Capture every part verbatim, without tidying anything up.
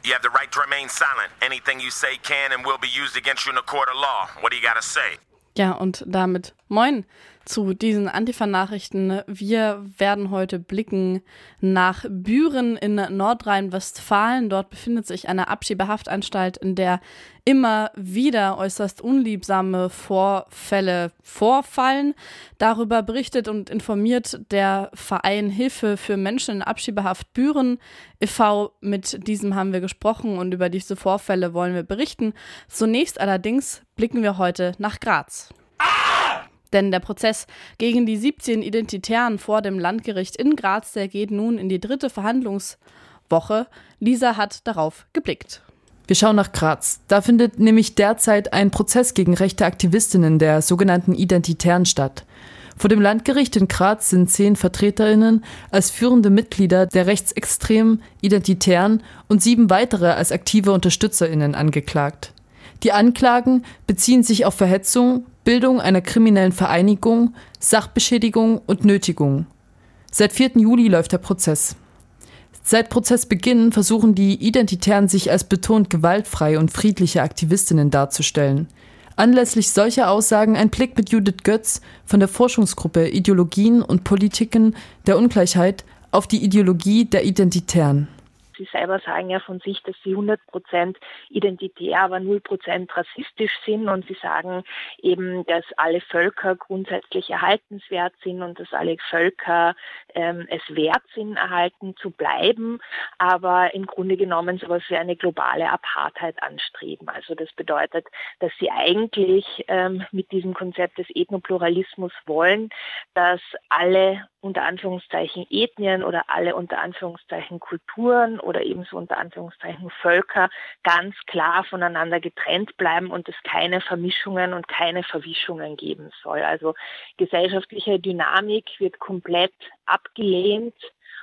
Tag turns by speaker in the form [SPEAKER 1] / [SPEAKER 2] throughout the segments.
[SPEAKER 1] You have the right to remain silent. Anything you say can and will be used against you in a court of law. What do you gotta say?
[SPEAKER 2] Ja, und damit moin zu diesen Antifa-Nachrichten. Wir werden heute blicken nach Büren in Nordrhein-Westfalen. Dort befindet sich eine Abschiebehaftanstalt, in der immer wieder äußerst unliebsame Vorfälle vorfallen. Darüber berichtet und informiert der Verein Hilfe für Menschen in Abschiebehaft Büren e V Mit diesem haben wir gesprochen und über diese Vorfälle wollen wir berichten. Zunächst allerdings blicken wir heute nach Graz. Denn der Prozess gegen die siebzehn Identitären vor dem Landgericht in Graz, der geht nun in die dritte Verhandlungswoche. Lisa hat darauf geblickt.
[SPEAKER 3] Wir schauen nach Graz. Da findet nämlich derzeit ein Prozess gegen rechte Aktivistinnen der sogenannten Identitären statt. Vor dem Landgericht in Graz sind zehn VertreterInnen als führende Mitglieder der rechtsextremen Identitären und sieben weitere als aktive UnterstützerInnen angeklagt. Die Anklagen beziehen sich auf Verhetzung, Bildung einer kriminellen Vereinigung, Sachbeschädigung und Nötigung. Seit vierten Juli läuft der Prozess. Seit Prozessbeginn versuchen die Identitären sich als betont gewaltfreie und friedliche Aktivistinnen darzustellen. Anlässlich solcher Aussagen ein Blick mit Judith Götz von der Forschungsgruppe Ideologien und Politiken der Ungleichheit auf die Ideologie der Identitären.
[SPEAKER 4] Sie selber sagen ja von sich, dass sie hundert Prozent identitär, aber null Prozent rassistisch sind und sie sagen eben, dass alle Völker grundsätzlich erhaltenswert sind und dass alle Völker ähm, es wert sind, erhalten zu bleiben, aber im Grunde genommen sowas wie eine globale Apartheid anstreben. Also das bedeutet, dass sie eigentlich ähm, mit diesem Konzept des Ethnopluralismus wollen, dass alle unter Anführungszeichen Ethnien oder alle unter Anführungszeichen Kulturen oder ebenso unter Anführungszeichen Völker ganz klar voneinander getrennt bleiben und es keine Vermischungen und keine Verwischungen geben soll. Also gesellschaftliche Dynamik wird komplett abgelehnt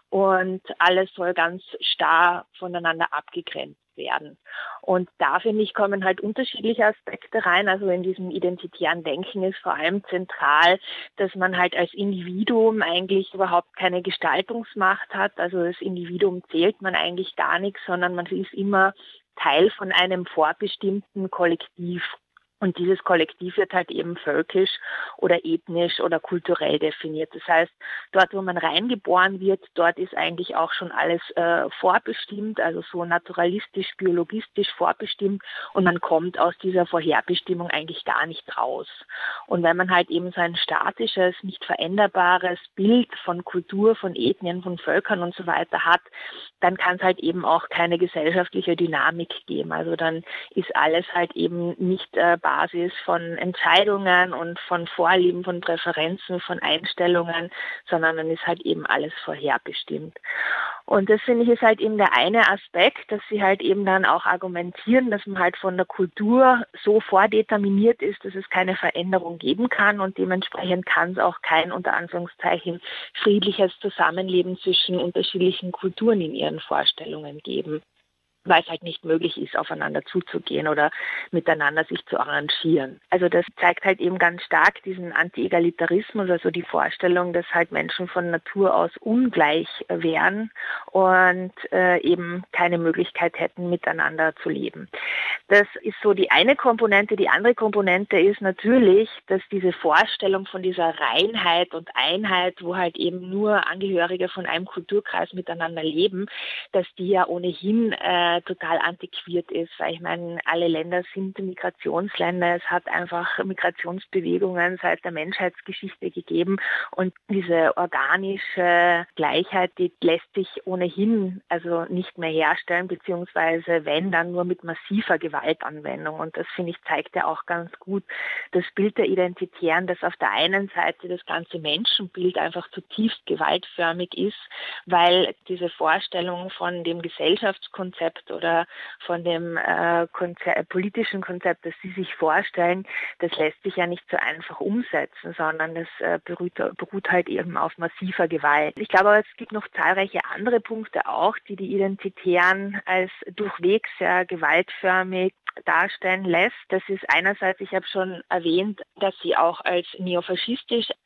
[SPEAKER 4] und alles soll ganz starr voneinander abgegrenzt werden. Und da, finde ich, kommen halt unterschiedliche Aspekte rein. Also in diesem identitären Denken ist vor allem zentral, dass man halt als Individuum eigentlich überhaupt keine Gestaltungsmacht hat. Also das Individuum zählt man eigentlich gar nichts, sondern man ist immer Teil von einem vorbestimmten Kollektiv. Und dieses Kollektiv wird halt eben völkisch oder ethnisch oder kulturell definiert. Das heißt, dort, wo man reingeboren wird, dort ist eigentlich auch schon alles äh, vorbestimmt, also so naturalistisch, biologistisch vorbestimmt und man kommt aus dieser Vorherbestimmung eigentlich gar nicht raus. Und wenn man halt eben so ein statisches, nicht veränderbares Bild von Kultur, von Ethnien, von Völkern und so weiter hat, dann kann es halt eben auch keine gesellschaftliche Dynamik geben. Also dann ist alles halt eben nicht äh, Basis von Entscheidungen und von Vorlieben, von Präferenzen, von Einstellungen, sondern dann ist halt eben alles vorherbestimmt. Und das, finde ich, ist halt eben der eine Aspekt, dass sie halt eben dann auch argumentieren, dass man halt von der Kultur so vordeterminiert ist, dass es keine Veränderung geben kann und dementsprechend kann es auch kein, unter Anführungszeichen, friedliches Zusammenleben zwischen unterschiedlichen Kulturen in ihren Vorstellungen geben, weil es halt nicht möglich ist, aufeinander zuzugehen oder miteinander sich zu arrangieren. Also das zeigt halt eben ganz stark diesen Anti-Egalitarismus, also die Vorstellung, dass halt Menschen von Natur aus ungleich wären und äh, eben keine Möglichkeit hätten, miteinander zu leben. Das ist so die eine Komponente. Die andere Komponente ist natürlich, dass diese Vorstellung von dieser Reinheit und Einheit, wo halt eben nur Angehörige von einem Kulturkreis miteinander leben, dass die ja ohnehin äh, total antiquiert ist, weil ich meine, alle Länder sind Migrationsländer, es hat einfach Migrationsbewegungen seit der Menschheitsgeschichte gegeben und diese organische Gleichheit, die lässt sich ohnehin also nicht mehr herstellen, beziehungsweise wenn, dann nur mit massiver Gewaltanwendung und das, finde ich, zeigt ja auch ganz gut das Bild der Identitären, dass auf der einen Seite das ganze Menschenbild einfach zutiefst gewaltförmig ist, weil diese Vorstellung von dem Gesellschaftskonzept oder von dem äh, Konzept, politischen Konzept, das Sie sich vorstellen, das lässt sich ja nicht so einfach umsetzen, sondern das äh, beruht, beruht halt eben auf massiver Gewalt. Ich glaube aber, es gibt noch zahlreiche andere Punkte auch, die die Identitären als durchwegs sehr gewaltförmig darstellen lässt. Das ist einerseits, ich habe schon erwähnt, dass sie auch als neofaschistisch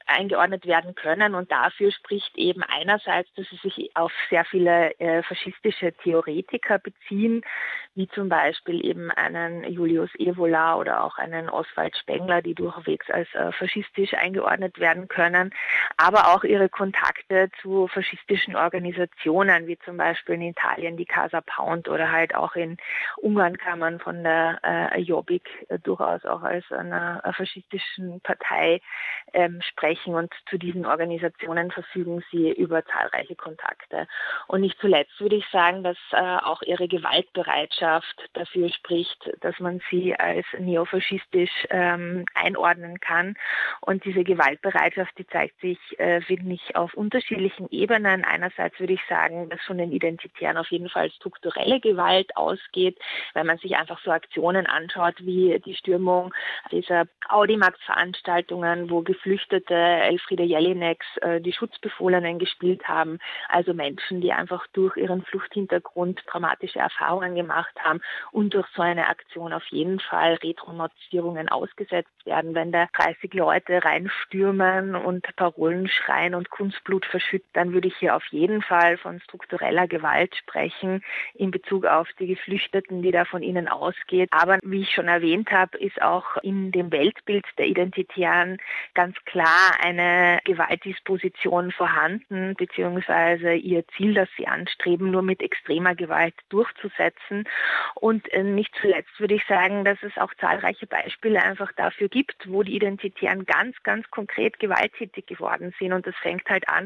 [SPEAKER 4] eingeordnet werden können. Und dafür spricht eben einerseits, dass sie sich auf sehr viele äh, faschistische Theoretiker beziehen, wie zum Beispiel eben einen Julius Evola oder auch einen Oswald Spengler, die durchwegs als äh, faschistisch eingeordnet werden können, aber auch ihre Kontakte zu faschistischen Organisationen, wie zum Beispiel in Italien die Casa Pound oder halt auch in Ungarn kann man von der äh, Jobbik äh, durchaus auch als einer äh, faschistischen Partei ähm, sprechen, und zu diesen Organisationen verfügen sie über zahlreiche Kontakte. Und nicht zuletzt würde ich sagen, dass äh, auch ihre Gewaltbereitschaft dafür spricht, dass man sie als neofaschistisch ähm, einordnen kann. Und diese Gewaltbereitschaft, die zeigt sich, äh, finde ich, auf unterschiedlichen Ebenen. Einerseits würde ich sagen, dass von den Identitären auf jeden Fall strukturelle Gewalt ausgeht, wenn man sich einfach so Aktionen anschaut, wie die Stürmung dieser Audimax-Veranstaltungen, wo Geflüchtete Elfriede Jelineks äh, die Schutzbefohlenen gespielt haben, also Menschen, die einfach durch ihren Fluchthintergrund traumatische Erfahrungen gemacht haben und durch so eine Aktion auf jeden Fall Retraumatisierungen ausgesetzt werden. Wenn da dreißig Leute reinstürmen und Parolen schreien und Kunstblut verschütten, dann würde ich hier auf jeden Fall von struktureller Gewalt sprechen in Bezug auf die Geflüchteten, die da von ihnen ausgeht. Aber wie ich schon erwähnt habe, ist auch in dem Weltbild der Identitären ganz klar eine Gewaltdisposition vorhanden, beziehungsweise ihr Ziel, das sie anstreben, nur mit extremer Gewalt durchzusetzen. Und nicht zuletzt würde ich sagen, dass es auch zahlreiche Beispiele einfach dafür gibt, wo die Identitären ganz, ganz konkret gewalttätig geworden sind. Und das fängt halt an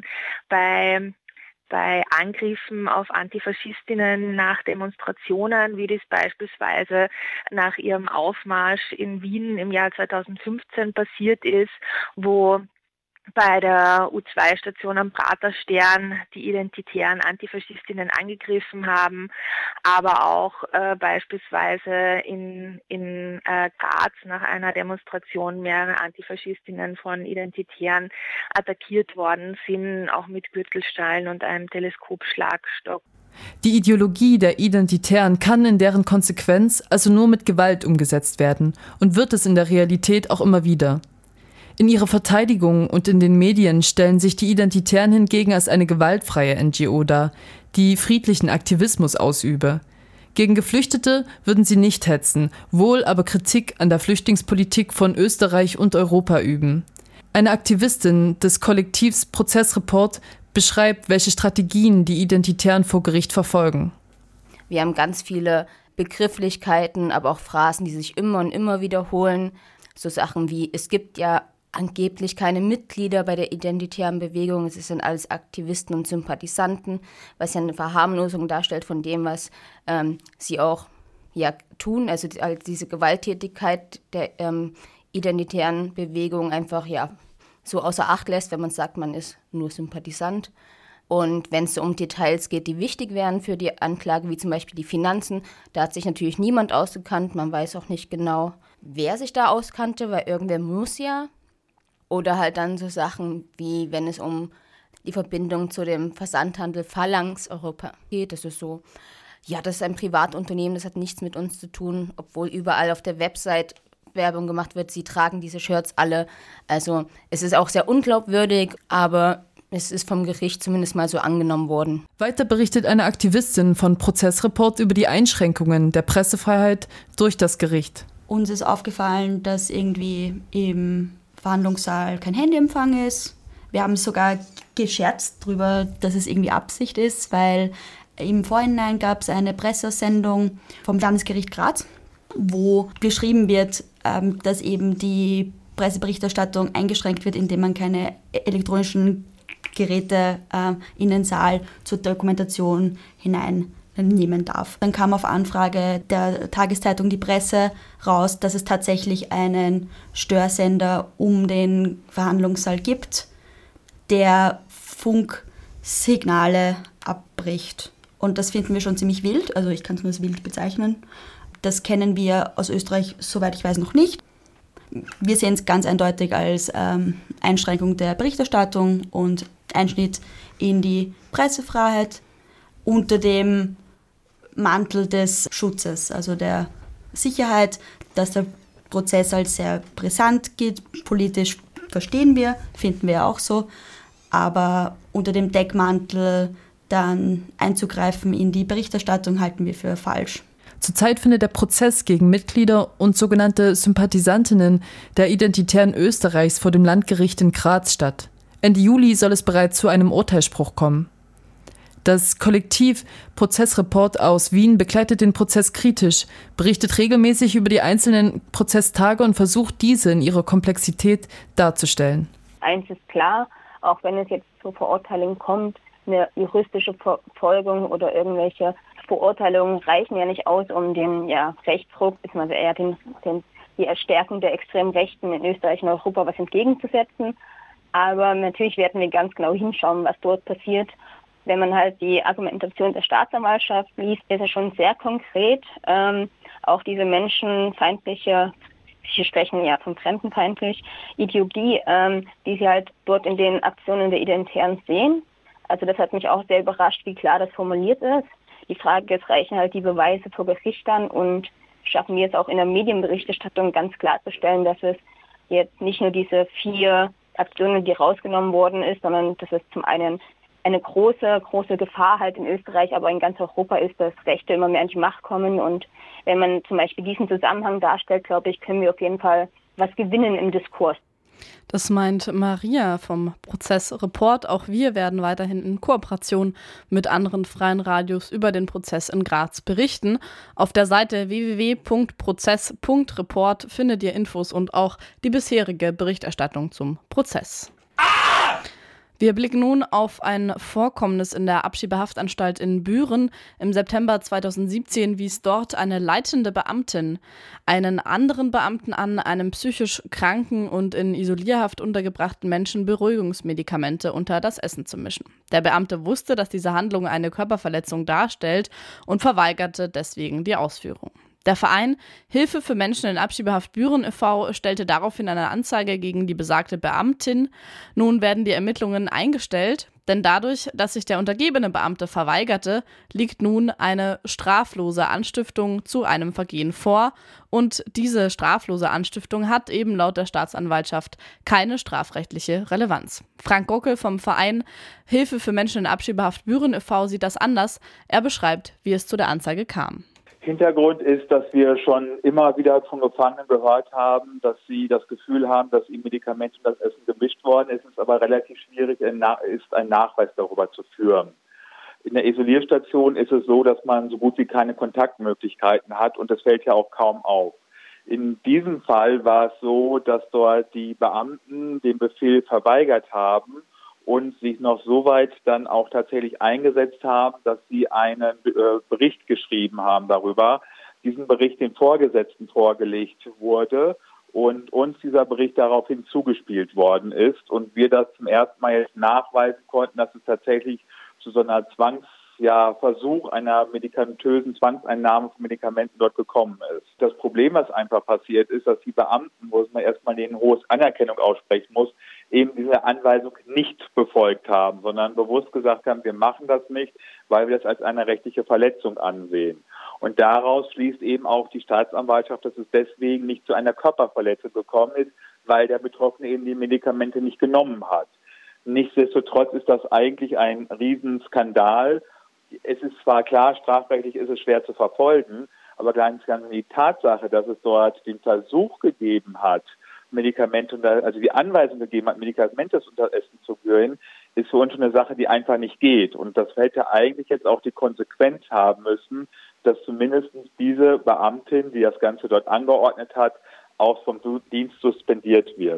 [SPEAKER 4] bei bei Angriffen auf Antifaschistinnen nach Demonstrationen, wie das beispielsweise nach ihrem Aufmarsch in Wien im Jahr zweitausendfünfzehn passiert ist, wo bei der U zwei Station am Praterstern die identitären Antifaschistinnen angegriffen haben, aber auch äh, beispielsweise in, in äh, Graz nach einer Demonstration mehrere Antifaschistinnen von Identitären attackiert worden sind, auch mit Gürtelschnallen und einem Teleskopschlagstock.
[SPEAKER 3] Die Ideologie der Identitären kann in deren Konsequenz also nur mit Gewalt umgesetzt werden und wird es in der Realität auch immer wieder. In ihrer Verteidigung und in den Medien stellen sich die Identitären hingegen als eine gewaltfreie N G O dar, die friedlichen Aktivismus ausübe. Gegen Geflüchtete würden sie nicht hetzen, wohl aber Kritik an der Flüchtlingspolitik von Österreich und Europa üben. Eine Aktivistin des Kollektivs Prozessreport beschreibt, welche Strategien die Identitären vor Gericht verfolgen.
[SPEAKER 5] Wir haben ganz viele Begrifflichkeiten, aber auch Phrasen, die sich immer und immer wiederholen. So Sachen wie, es gibt ja angeblich keine Mitglieder bei der identitären Bewegung, es sind alles Aktivisten und Sympathisanten, was ja eine Verharmlosung darstellt von dem, was ähm, sie auch ja, tun, also die, also diese Gewalttätigkeit der ähm, identitären Bewegung einfach ja so außer Acht lässt, wenn man sagt, man ist nur Sympathisant. Und wenn es so um Details geht, die wichtig wären für die Anklage, wie zum Beispiel die Finanzen, da hat sich natürlich niemand ausgekannt, man weiß auch nicht genau, wer sich da auskannte, weil irgendwer muss ja. Oder halt dann so Sachen wie, wenn es um die Verbindung zu dem Versandhandel Phalanx Europa geht. Das ist so, ja, das ist ein Privatunternehmen, das hat nichts mit uns zu tun, obwohl überall auf der Website Werbung gemacht wird, sie tragen diese Shirts alle. Also es ist auch sehr unglaubwürdig, aber es ist vom Gericht zumindest mal so angenommen worden.
[SPEAKER 3] Weiter berichtet eine Aktivistin von Prozessreport über die Einschränkungen der Pressefreiheit durch das Gericht.
[SPEAKER 6] Uns ist aufgefallen, dass irgendwie im Verhandlungssaal kein Handyempfang ist. Wir haben sogar gescherzt darüber, dass es irgendwie Absicht ist, weil im Vorhinein gab es eine Pressesendung vom Landesgericht Graz, wo beschrieben wird, dass eben die Presseberichterstattung eingeschränkt wird, indem man keine elektronischen Geräte in den Saal zur Dokumentation hinein nehmen darf. Dann kam auf Anfrage der Tageszeitung Die Presse raus, dass es tatsächlich einen Störsender um den Verhandlungssaal gibt, der Funksignale abbricht. Und das finden wir schon ziemlich wild, also ich kann es nur als wild bezeichnen. Das kennen wir aus Österreich, soweit ich weiß, noch nicht. Wir sehen es ganz eindeutig als ähm, Einschränkung der Berichterstattung und Einschnitt in die Pressefreiheit unter dem Mantel des Schutzes, also der Sicherheit, dass der Prozess als sehr brisant geht, politisch verstehen wir, finden wir auch so. Aber unter dem Deckmantel dann einzugreifen in die Berichterstattung halten wir für falsch.
[SPEAKER 3] Zurzeit findet der Prozess gegen Mitglieder und sogenannte Sympathisantinnen der Identitären Österreichs vor dem Landgericht in Graz statt. Ende Juli soll es bereits zu einem Urteilsspruch kommen. Das Kollektiv Prozessreport aus Wien begleitet den Prozess kritisch, berichtet regelmäßig über die einzelnen Prozesstage und versucht, diese in ihrer Komplexität darzustellen.
[SPEAKER 7] Eins ist klar, auch wenn es jetzt zur Verurteilung kommt, eine juristische Verfolgung oder irgendwelche Verurteilungen reichen ja nicht aus, um den ja, Rechtsruck, beziehungsweise eher den, den, die Erstärkung der extremen Rechten in Österreich und Europa was entgegenzusetzen. Aber natürlich werden wir ganz genau hinschauen, was dort passiert. Wenn man halt die Argumentation der Staatsanwaltschaft liest, ist es schon sehr konkret. Ähm, auch diese menschenfeindliche, wir sprechen ja von fremdenfeindlich, Ideologie, ähm, die sie halt dort in den Aktionen der Identitären sehen. Also das hat mich auch sehr überrascht, wie klar das formuliert ist. Die Frage ist, reichen halt die Beweise vor Gerichtern und schaffen wir es auch in der Medienberichterstattung ganz klarzustellen, dass es jetzt nicht nur diese vier Aktionen, die rausgenommen worden ist, sondern dass es zum einen eine große, große Gefahr halt in Österreich, aber in ganz Europa ist, dass Rechte immer mehr an die Macht kommen. Und wenn man zum Beispiel diesen Zusammenhang darstellt, glaube ich, können wir auf jeden Fall was gewinnen im Diskurs.
[SPEAKER 2] Das meint Maria vom Prozessreport. Auch wir werden weiterhin in Kooperation mit anderen freien Radios über den Prozess in Graz berichten. Auf der Seite w w w punkt prozess punkt report findet ihr Infos und auch die bisherige Berichterstattung zum Prozess. Wir blicken nun auf ein Vorkommnis in der Abschiebehaftanstalt in Büren. Im September zweitausendsiebzehn wies dort eine leitende Beamtin einen anderen Beamten an, einem psychisch kranken und in Isolierhaft untergebrachten Menschen Beruhigungsmedikamente unter das Essen zu mischen. Der Beamte wusste, dass diese Handlung eine Körperverletzung darstellt und verweigerte deswegen die Ausführung. Der Verein Hilfe für Menschen in Abschiebehaft Büren e V stellte daraufhin eine Anzeige gegen die besagte Beamtin. Nun werden die Ermittlungen eingestellt, denn dadurch, dass sich der untergebene Beamte verweigerte, liegt nun eine straflose Anstiftung zu einem Vergehen vor. Und diese straflose Anstiftung hat eben laut der Staatsanwaltschaft keine strafrechtliche Relevanz. Frank Gockel vom Verein Hilfe für Menschen in Abschiebehaft Büren e V sieht das anders. Er beschreibt, wie es zu der Anzeige kam.
[SPEAKER 8] Hintergrund ist, dass wir schon immer wieder von Gefangenen gehört haben, dass sie das Gefühl haben, dass ihnen Medikamente in das Essen gemischt worden ist. Es ist aber relativ schwierig, ist einen Nachweis darüber zu führen. In der Isolierstation ist es so, dass man so gut wie keine Kontaktmöglichkeiten hat und das fällt ja auch kaum auf. In diesem Fall war es so, dass dort die Beamten den Befehl verweigert haben und sich noch so weit dann auch tatsächlich eingesetzt haben, dass sie einen äh, Bericht geschrieben haben darüber, diesen Bericht den Vorgesetzten vorgelegt wurde und uns dieser Bericht daraufhin zugespielt worden ist und wir das zum ersten Mal jetzt nachweisen konnten, dass es tatsächlich zu so einer Zwangs ja, Versuch einer medikamentösen Zwangseinnahme von Medikamenten dort gekommen ist. Das Problem, was einfach passiert ist, dass die Beamten, wo man erstmal denen hohes Anerkennung aussprechen muss, eben diese Anweisung nicht befolgt haben, sondern bewusst gesagt haben, wir machen das nicht, weil wir das als eine rechtliche Verletzung ansehen. Und daraus schließt eben auch die Staatsanwaltschaft, dass es deswegen nicht zu einer Körperverletzung gekommen ist, weil der Betroffene eben die Medikamente nicht genommen hat. Nichtsdestotrotz ist das eigentlich ein Riesenskandal. Es ist zwar klar, strafrechtlich ist es schwer zu verfolgen, aber ganz ganz die Tatsache, dass es dort den Versuch gegeben hat, Medikamente, also die Anweisung gegeben hat, Medikamente unter Essen zu rühren, ist für uns schon eine Sache, die einfach nicht geht. Und das hätte eigentlich jetzt auch die Konsequenz haben müssen, dass zumindest diese Beamtin, die das Ganze dort angeordnet hat, auch vom Dienst suspendiert wird.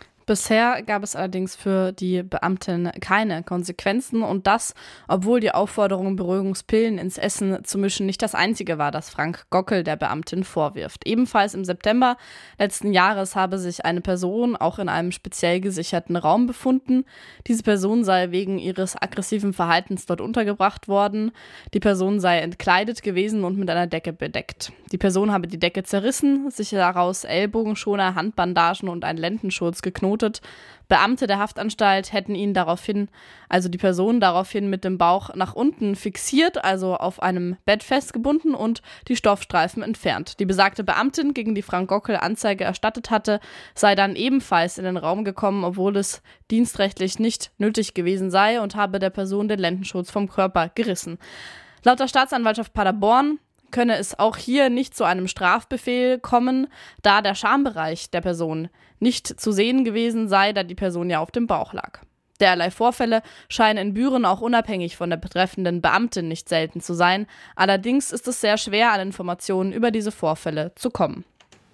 [SPEAKER 2] Bisher gab es allerdings für die Beamtin keine Konsequenzen und das, obwohl die Aufforderung, Beruhigungspillen ins Essen zu mischen, nicht das einzige war, das Frank Gockel der Beamtin vorwirft. Ebenfalls im September letzten Jahres habe sich eine Person auch in einem speziell gesicherten Raum befunden. Diese Person sei wegen ihres aggressiven Verhaltens dort untergebracht worden. Die Person sei entkleidet gewesen und mit einer Decke bedeckt. Die Person habe die Decke zerrissen, sich daraus Ellbogenschoner, Handbandagen und einen Lendenschurz geknotet vermutet. Beamte der Haftanstalt hätten ihn daraufhin, also die Person daraufhin mit dem Bauch nach unten fixiert, also auf einem Bett festgebunden und die Stoffstreifen entfernt. Die besagte Beamtin, gegen die Frank Gockel Anzeige erstattet hatte, sei dann ebenfalls in den Raum gekommen, obwohl es dienstrechtlich nicht nötig gewesen sei, und habe der Person den Lendenschutz vom Körper gerissen. Laut der Staatsanwaltschaft Paderborn könne es auch hier nicht zu einem Strafbefehl kommen, da der Schambereich der Person nicht zu sehen gewesen sei, da die Person ja auf dem Bauch lag. Derlei Vorfälle scheinen in Büren auch unabhängig von der betreffenden Beamtin nicht selten zu sein. Allerdings ist es sehr schwer, an Informationen über diese Vorfälle zu kommen.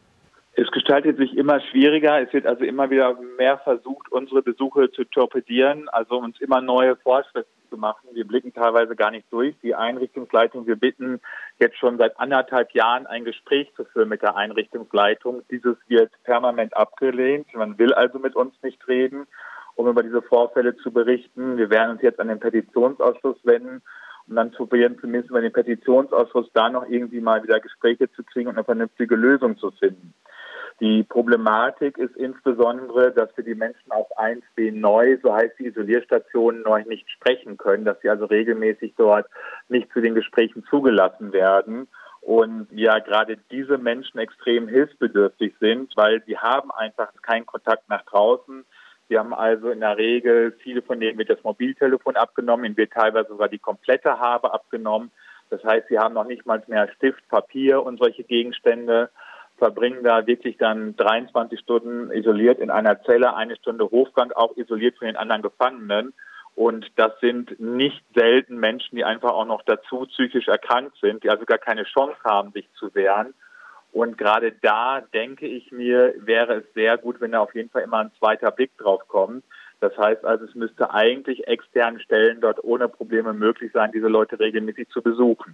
[SPEAKER 8] Es gestaltet sich immer schwieriger. Es wird also immer wieder mehr versucht, unsere Besuche zu torpedieren, also uns immer neue Vorschriften zu machen. Wir blicken teilweise gar nicht durch. Die Einrichtungsleitung, wir bitten jetzt schon seit anderthalb Jahren ein Gespräch zu führen mit der Einrichtungsleitung. Dieses wird permanent abgelehnt. Man will also mit uns nicht reden, um über diese Vorfälle zu berichten. Wir werden uns jetzt an den Petitionsausschuss wenden, um dann zu probieren, zumindest über den Petitionsausschuss da noch irgendwie mal wieder Gespräche zu kriegen und eine vernünftige Lösung zu finden. Die Problematik ist insbesondere, dass wir die Menschen auf eins b neu, so heißt die Isolierstation, neu nicht sprechen können, dass sie also regelmäßig dort nicht zu den Gesprächen zugelassen werden. Und ja, gerade diese Menschen extrem hilfsbedürftig sind, weil sie haben einfach keinen Kontakt nach draußen. Sie haben also in der Regel, viele von denen wird das Mobiltelefon abgenommen, ihnen wird teilweise sogar die komplette Habe abgenommen. Das heißt, sie haben noch nicht mal mehr Stift, Papier und solche Gegenstände, verbringen da wirklich dann dreiundzwanzig Stunden isoliert in einer Zelle, eine Stunde Hofgang, auch isoliert von den anderen Gefangenen. Und das sind nicht selten Menschen, die einfach auch noch dazu psychisch erkrankt sind, die also gar keine Chance haben, sich zu wehren. Und gerade da, denke ich mir, wäre es sehr gut, wenn da auf jeden Fall immer ein zweiter Blick drauf kommt. Das heißt also, es müsste eigentlich externen Stellen dort ohne Probleme möglich sein, diese Leute regelmäßig zu besuchen.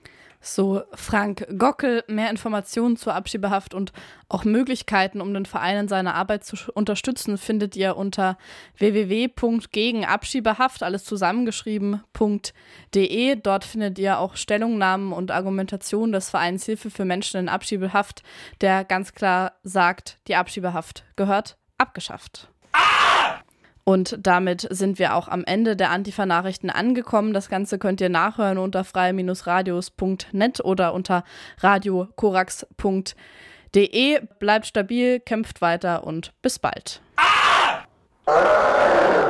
[SPEAKER 2] So Frank Gockel. Mehr Informationen zur Abschiebehaft und auch Möglichkeiten, um den Verein in seiner Arbeit zu unterstützen, findet ihr unter w w w punkt gegen abschiebehaft, alles zusammengeschrieben, .de. Dort findet ihr auch Stellungnahmen und Argumentationen des Vereins Hilfe für Menschen in Abschiebehaft, der ganz klar sagt, die Abschiebehaft gehört abgeschafft. Und damit sind wir auch am Ende der Antifa-Nachrichten angekommen. Das Ganze könnt ihr nachhören unter freie Radios punkt net oder unter radio korax punkt de. Bleibt stabil, kämpft weiter und bis bald. Ah!